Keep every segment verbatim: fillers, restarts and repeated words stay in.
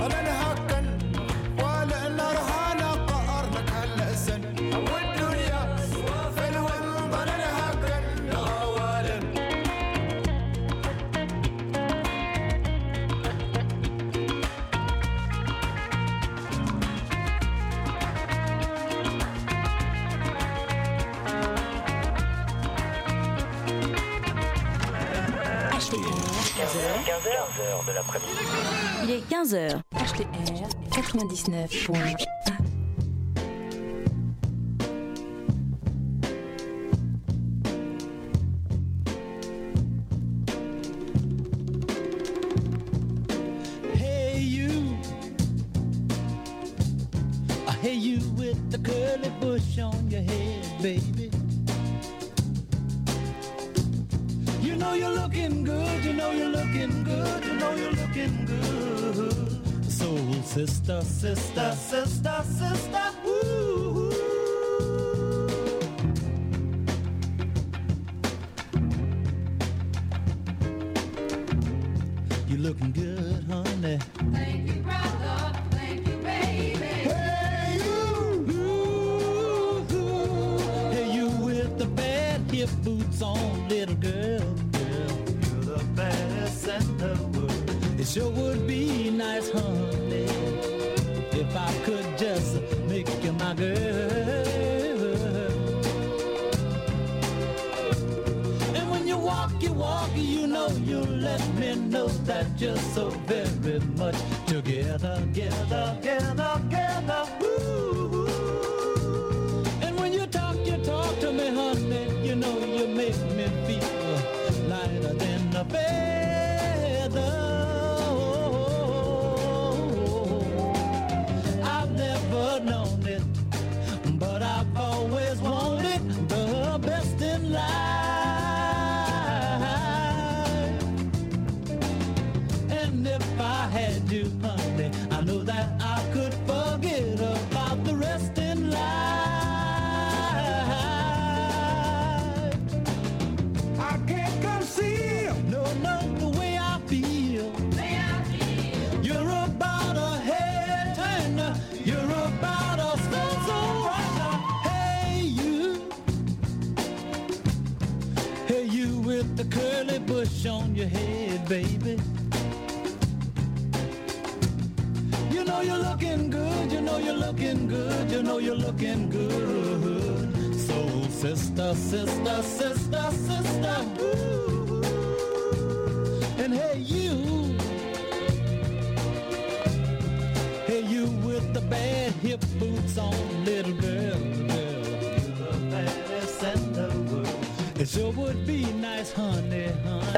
quinze heures de l'après-midi. Il est quinze heures. H T R quatre-vingt-dix-neuf point un. Hey you, hey you with the curly bush on your head, baby. You know you're looking good, you know you're looking good, you know you're looking good. Soul sister, sister, sister, sister, woo. You're looking good, honey. Thank you, brother. Thank you, baby. Hey you, ooh, ooh. Hey you with the bad hip boots on, little girl. It sure would be nice, honey, if I could just make you my girl. And when you walk, you walk, you know you let me know that you're so very much together, together, together, together. Woo. And when you talk, you talk to me, honey, you know you make me feel lighter than a feather. Bush on your head, baby. You know you're looking good, you know you're looking good, you know you're looking good. Soul sister, sister, sister, sister. Ooh. And hey you, hey you with the bad hip boots on, little girl, girl. You're the baddest in the world. It sure would be nice, honey, honey.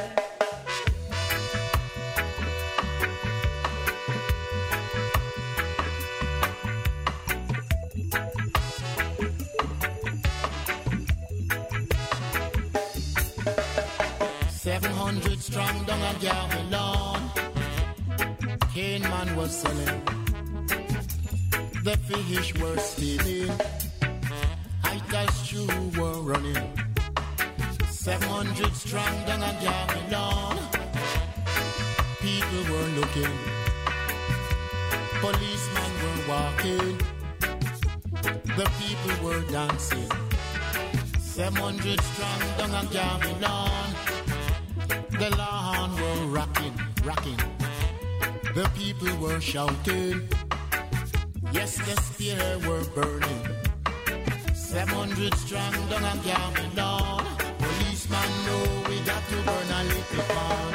Seven hundred strong down a Babylon. Cain man was selling. The fish were stealing. Itas shoe were running. Seven hundred strong down a Babylon. People were looking. Policemen were walking. The people were dancing. Seven hundred strong down a Babylon. The lawn were rocking, rocking. The people were shouting. Yes, the spear were burning. Seven hundred strong down a Babylon. Policeman know we got to burn a little fun.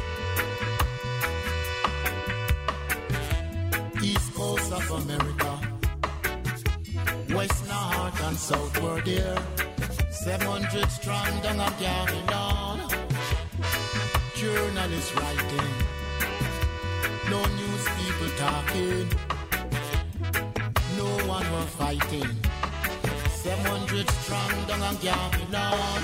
East coast of America, west, north and south were there. Seven hundred strong down a Babylon. Journalists writing, no news people talking, no one were fighting. Seven hundred strong down a Babylon.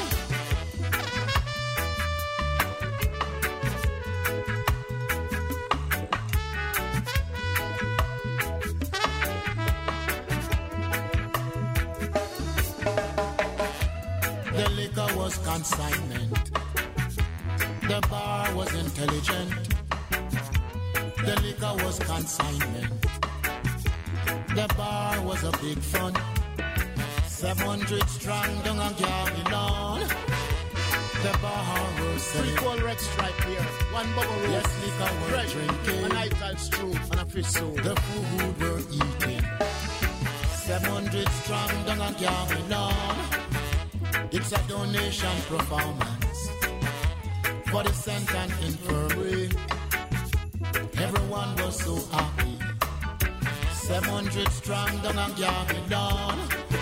The liquor was consignment. The bar was intelligent. The liquor was consignment. The bar was a big fun. seven hundred strong down on Gavilon. The bar was Three selling. cold red stripe here. One bubble roll. Yes, liquor were Bread, drinking. an ital stew, and a fish soup. The food were eating. seven hundred strong down on Gavilon. It's a donation performance for the Saint and Infirmary. Everyone was so happy. seven hundred strong down on Gavilon.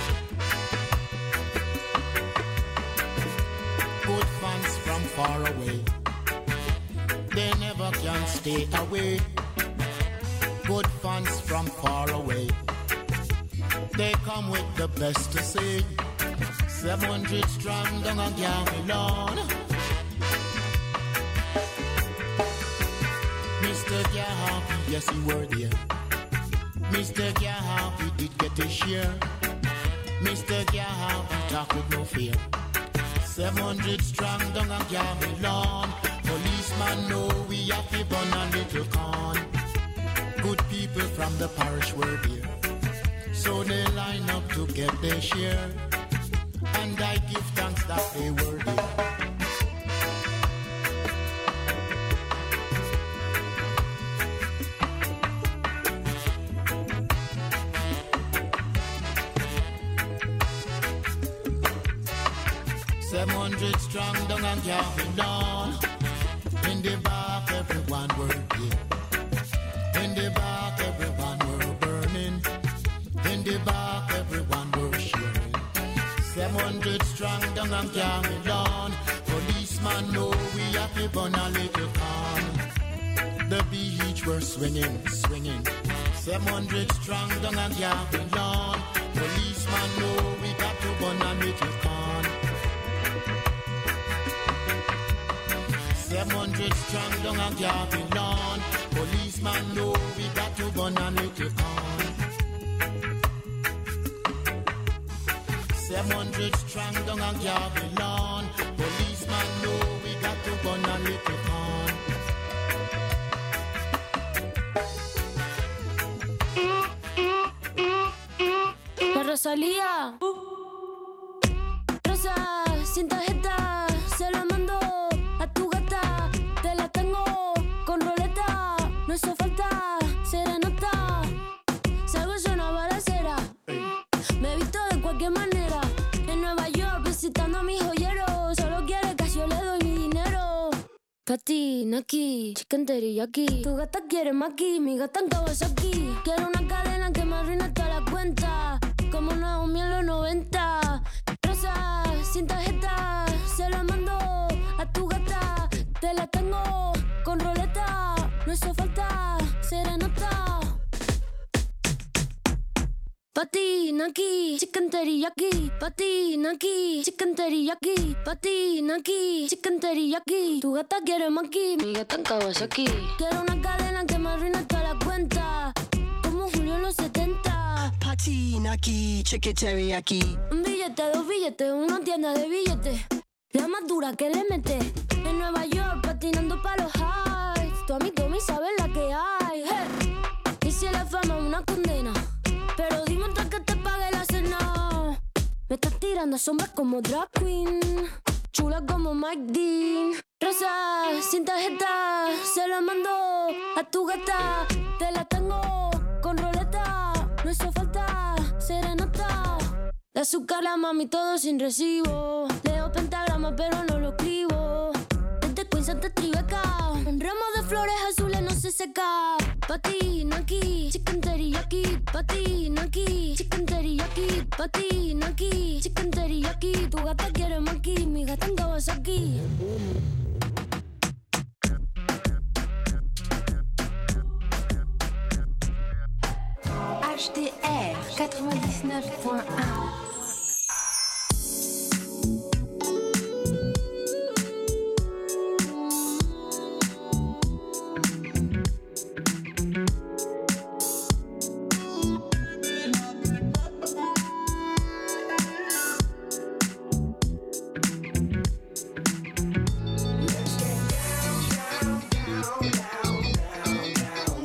Good fans from far away. They never can stay away. Good fans from far away. They come with the best to say. seven hundred strong down on Gavilon. Mister Gahappy, yes, he were there. Mister Gahappy did get a share. Mister Gahappy talk with no fear. seven hundred strong down on Gavilon. Policeman know we have to burn a little corn. Good people from the parish were there. So they line up to get their share. And I give thanks that they were there. seven hundred strong down on Gavilon. In the back everyone were here. In the back everyone were burning. In the back everyone were sharing. seven hundred strong down on Gavilon. Policeman know we have to burn a little corn. The beach were swinging, swinging. seven hundred strong down on Gavilon. Policeman know we got to burn a little corn. seven hundred strong down on Gavilon. Policeman know we got to burn a little corn. seven hundred strong down on Gavilon. Policeman know we got to burn a little corn. La Rosalía. Rosa, sin tarjeta, se la mando a tu gata. Te la tengo con roleta. No hizo falta serenata. Salgo yo una balacera. Me he visto de cualquier manera. En Nueva York visitando a mis joyeros. Solo quiere que yo le doy mi dinero. Pati, Naki, chicken teriyaki. Tu gata quiere maki, mi gata en Kawasaki. Quiero una cadena que me arruine toda la cuenta. Como Naomi en los noventa. Rosa, sin tarjeta, se la mando a tu gata. Te la tengo con roleta. No hizo falta serenata. Pati, Naki, chicken teriyaki. Pati, Naki, chicken teriyaki. Pati, Naki, chicken teriyaki. Tu gata quiere maki, mi gata en Kawasaki. Quiero una cadena que me arruine toda la cuenta. Como Julio en los setenta. Pati, Naki, chicken teriyaki. Un billete, dos billetes, una tienda de billetes. La más dura que le mete. En Nueva York patinando pa' los highs. Tu amigo me sabe la que hay. Hey. Y si la fama es una condena. Pero dime antes que te pague la cena. Me estás tirando sombras como drag queen. Chula como Mike Dean. Rosa, sin tarjeta, se la mando a tu gata. Te la tengo con roleta. No hizo falta serenata. De azúcar la mami todo sin recibo. Leo pentagrama pero no lo escribo. Desde Queens hasta Tribeca. Un ramo de flores azules no se seca. Pati, Naki, chicken teriyaki. Pati, Naki, chicken teriyaki. Pati, Naki, chicken teriyaki. Tu gata quiere maki, mi gata en Kawasaki. H D R quatre-vingt-dix-neuf point un. Let's get down, down, down, down, down, down.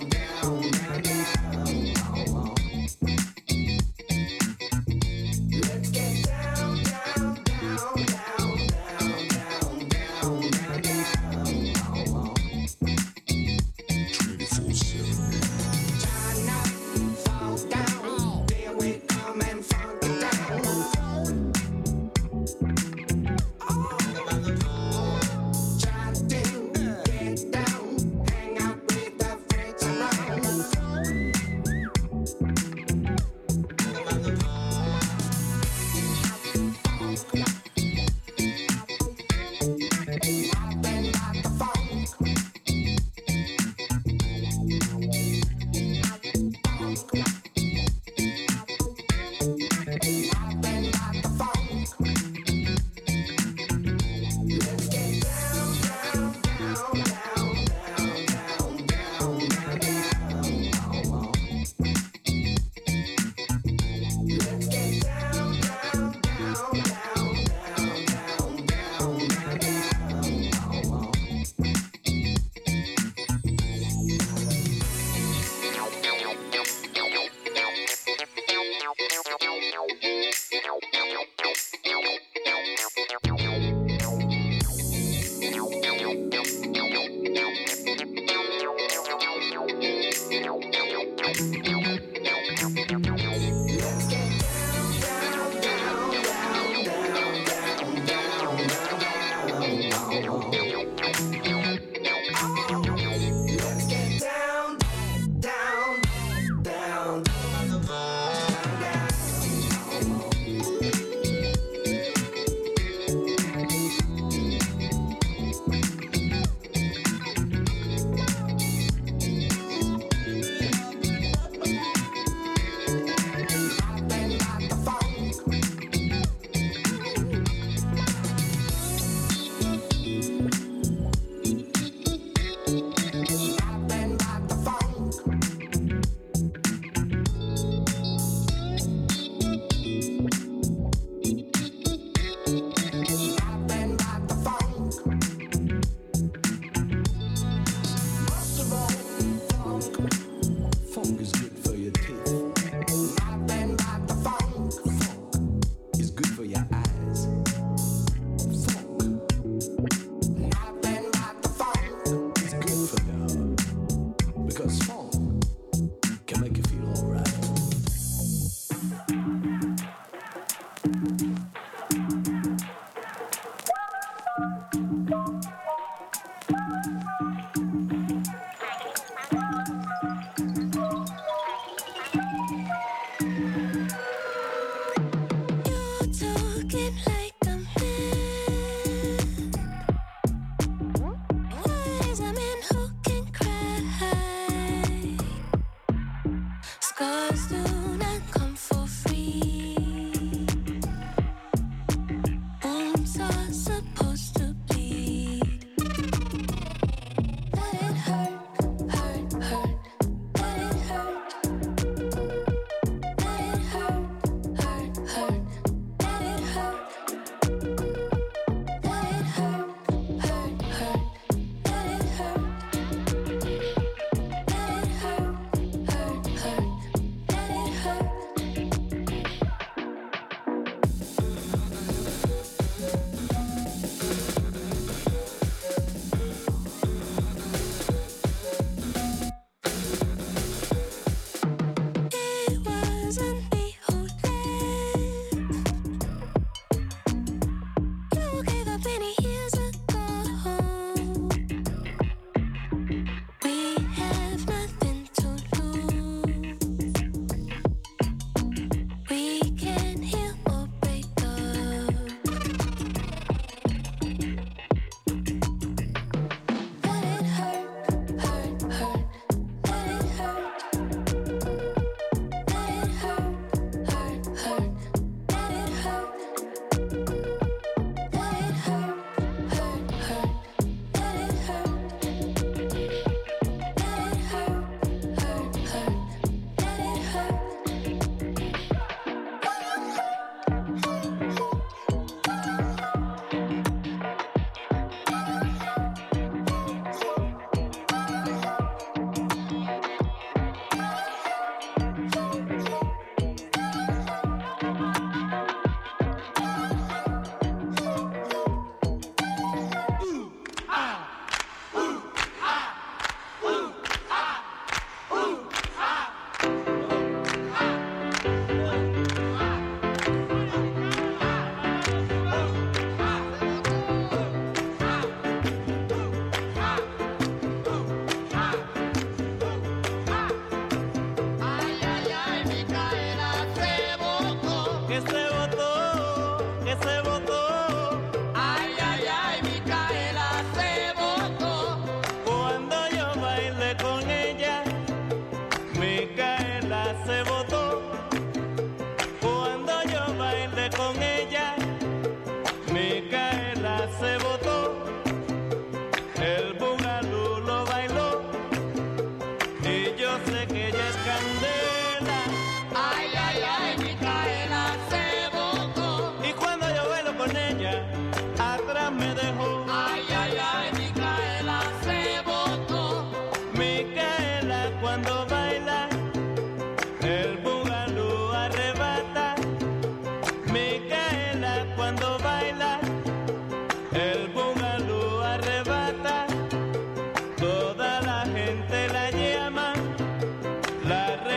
La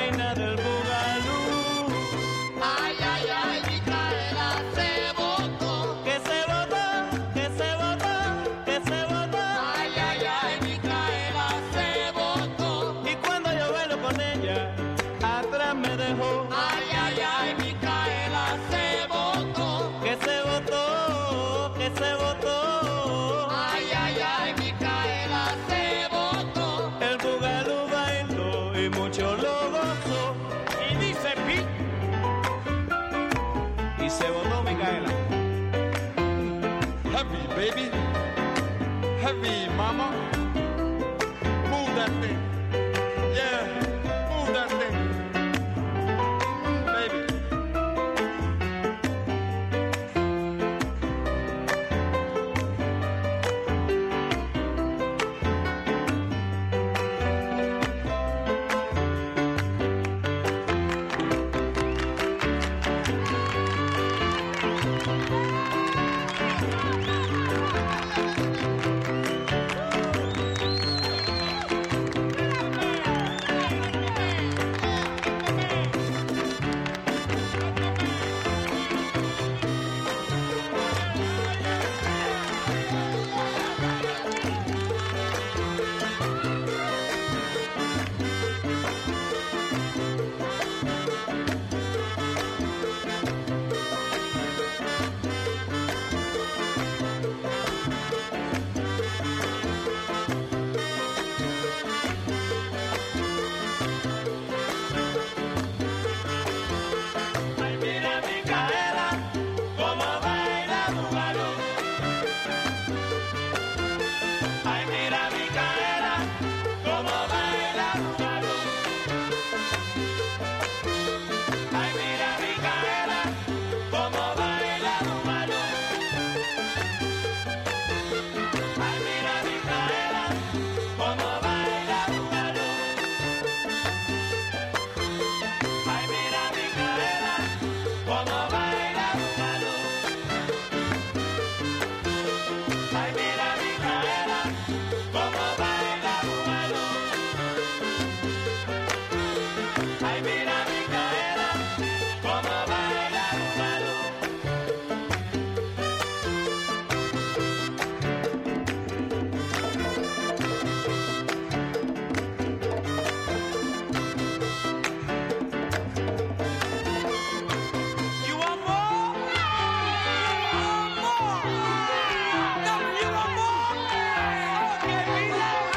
dejó. Ay, ay, ay, Micaela se botó. Que se botó, que se botó. Ay, ay, ay, Micaela se botó. El bugalú bailó y mucho lo gozó. Y dice pi. Y se botó Micaela. Heavy, baby. Heavy, mama. Move that thing. Yeah, move that thing. Baby. Ay, mira Micaela, cómo baila bugalú. Ay, mira Micaela, cómo baila bugalú. Ay, mira Micaela, cómo baila bugalú. Ay, mira Micaela, cómo baila bugalú. Ay, mira Micaela, cómo baila bugalú. Ay, mira Micaela, cómo baila bugalú. Ay, mira Micaela, cómo baila bugalú. You want more? You want more? Tell me you want more? Okay, be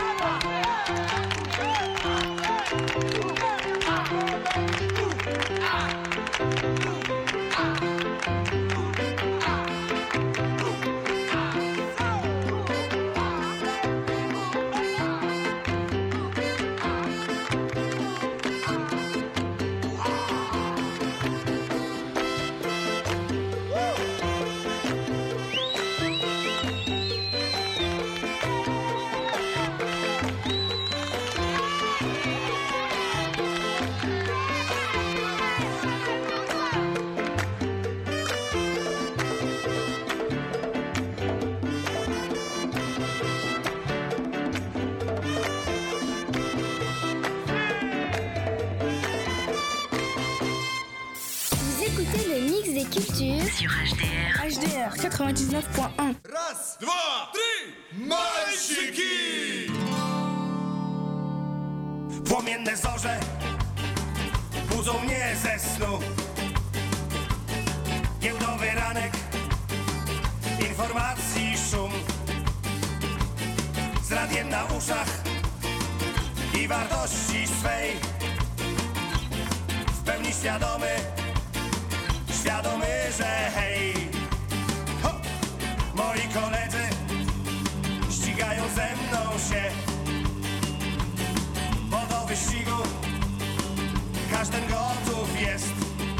Vous écoutez le mix des cultures Sur H D R. H D R quatre-vingt-dix-neuf point un. Раз, два, три, mальчики! Płomienne zorze budzą mnie ze snu. Giełdowy ranek, informacji szum. Z radiem na uszach i wartości swej. W pełni świadomy, świadomy, że hej. Ho! Moi koledzy ścigają ze mną się. Bo do wyścigu każdy gotów jest.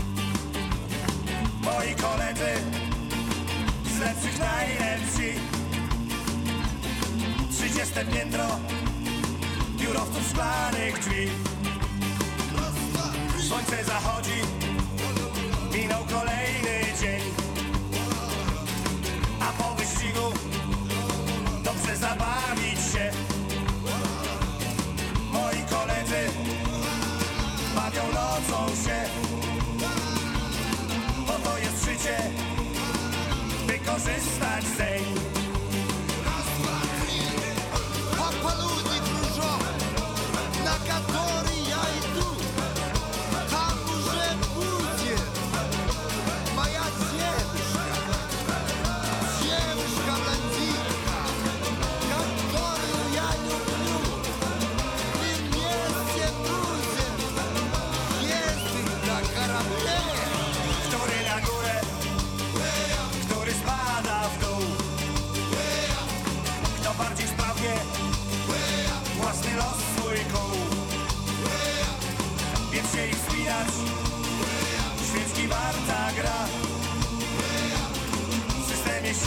Moi koledzy z lepszych najlepsi. Trzydzieste piętro biurowców szklanych drzwi. Słońce zachodzi, minął kolejny dzień. A po wyścigu dobrze zabawić się. Moi koledzy bawią nocą się. Bo to jest życie, by korzystać zeń. Papa ludzi krążą, na который я иду. Там уже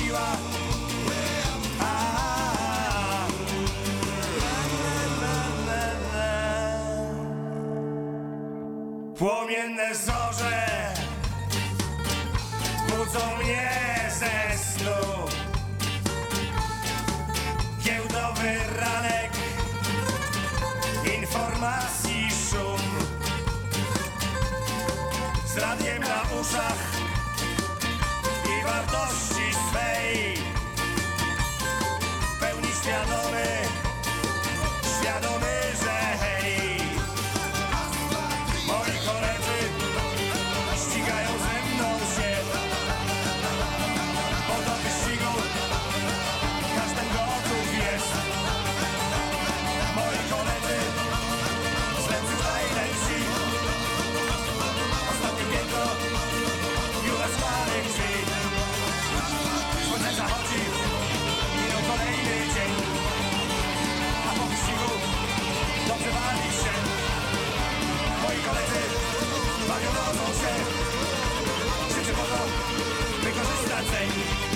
siła. A, płomienne zorze budzą mnie ze snu. Giełdowy ranek, informacji szum. Z radiem na uszach i wartości swej w pełni świadomy, świadomy, że hej, moi koledzy ścigają ze mną się, bo do wyścigu każdym gotów jest. Moi koledzy z lepszych najlepsi, ostatnie piętro już rozkłanych drzwi. Słońce zachodzi, minął kolejny dzień, a po wyścigu dobrze wali się. Moi koledzy bawią nocą się, życzę po to wykorzystać dzień.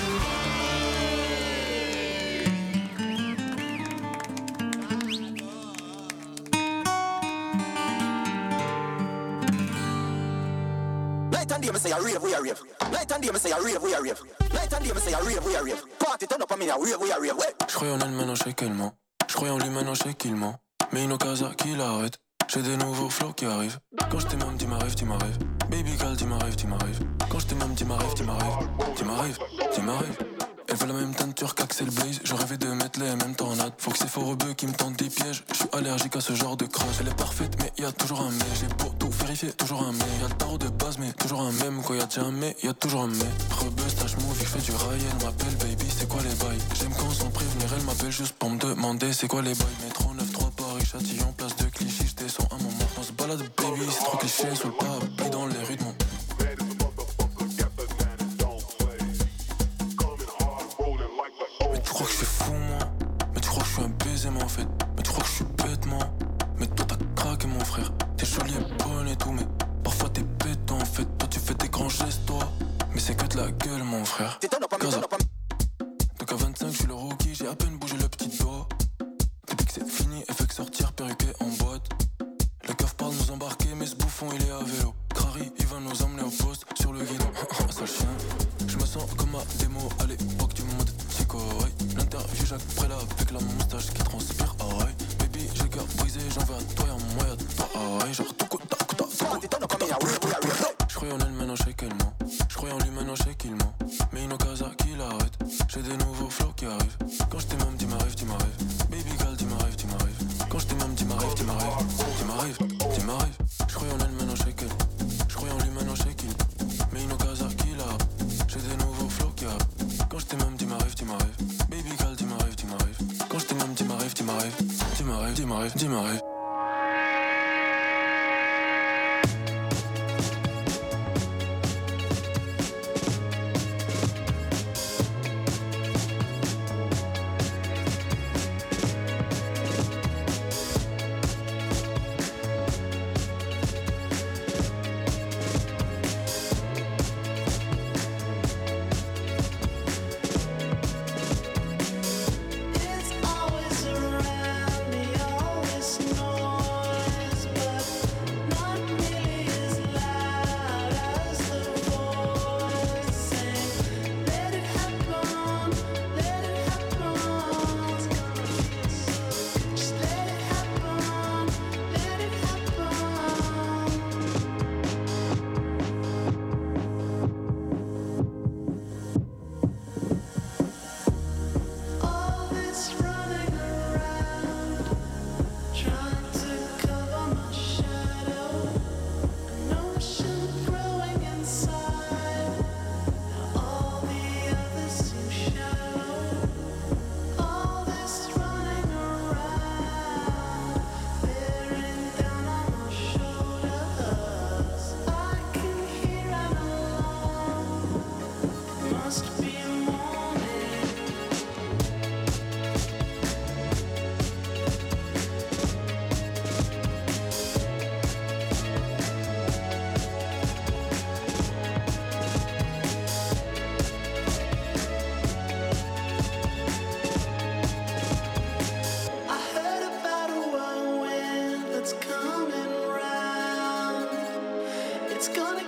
Night and day me say I rave, we a rave. Night and day me say I rave, we a rave. Night and day me say I rave, we a rave. Party turn up, I mean I rave, we a rave. Je croyais en elle, maintenant je sais qu'elle ment. Je croyais en lui, maintenant je sais qu'il ment. Mais une occasion qui l'arrête. J'ai des nouveaux flots qui arrivent. Quand je t'aime, dis m'arrive, dis m'arrive. Baby girl, dis m'arrive, dis m'arrive. Quand je t'aime, dis m'arrive, dis m'arrive. Dis m'arrive, dis m'arrive. Elle veut la même teinture qu'Axel Blaze. Je rêvais de mettre les mêmes tornades. Faut que c'est fort rebeu qui me tente des pièges. Je suis allergique à ce genre de crash. Elle est parfaite, mais y a toujours un mais. J'ai beau tout vérifier, toujours un mais. Y'a le tarot de base, mais toujours un même. Quand y'a déjà un mais, y'a toujours un mais. Rebeu, stage movie, je fais du rail. Elle m'appelle baby, c'est quoi les bails? J'aime quand sans prévenir, elle m'appelle juste pour me demander c'est quoi les bails. Métro neuf trois Paris, Châtillon, place de Clichy. Je descends un moment, on se balade baby. C'est trop cliché, sous le parapluie dans les rues de mon. Tu crois que je suis fou moi? Mais tu crois que je suis un baiser moi en fait? Mais tu crois que je suis bête moi? Mais toi t'as craqué mon frère. T'es jolie et bonne et tout mais parfois t'es bête en fait. Toi tu fais des grands gestes toi. Mais c'est que de la gueule mon frère. Gaza. Donc à vingt-cinq je suis le rookie. J'ai à peine bougé le petit doigt. Depuis que c'est fini elle fait que sortir perruqué en boîte. Le keuf parle nous embarquer mais ce bouffon il est à vélo. Crary il va nous emmener au poste sur le guidon. Sale chien. Je me sens comme ma démo à l'époque du monde psycho. Ouais. L'interview Jacques Préla avec la moustache qui transpire. Ah ouais. Baby j'ai le cœur brisé, j'en veux à toi et à moi et à toi. Ah ouais. Genre tout coup, ta coup, ta je croyais en elle, maintenant je sais qu'elle ment. Je croyais en lui, maintenant je sais qu'il ment. Mais une occasion qui l'arrête. J'ai des nouveaux flots qui arrivent. Quand je t'aime, dis m'arrive, dis m'arrive. Baby girl, dis m'arrive, dis m'arrive. Quand je t'aime, dis m'arrive, dis m'arrive. Dis m'arrive, dis m'arrive. Je croyais en elle, maintenant je sais qu'elle. Je croyais en lui, maintenant je sais qu'il. Mais une occasion qui l'arrête. J'ai des nouveaux flots qui arrivent. Quand je t'aime, dis m'arrive, dis m'arrive. Baby girl, dis m'arrive, dis m'arrive. Quand je t'aime, dis m'arrive, dis m'arrive. Dis m'arrive, dis m'arrive, dis m'arrive. It's always around me, always it's gonna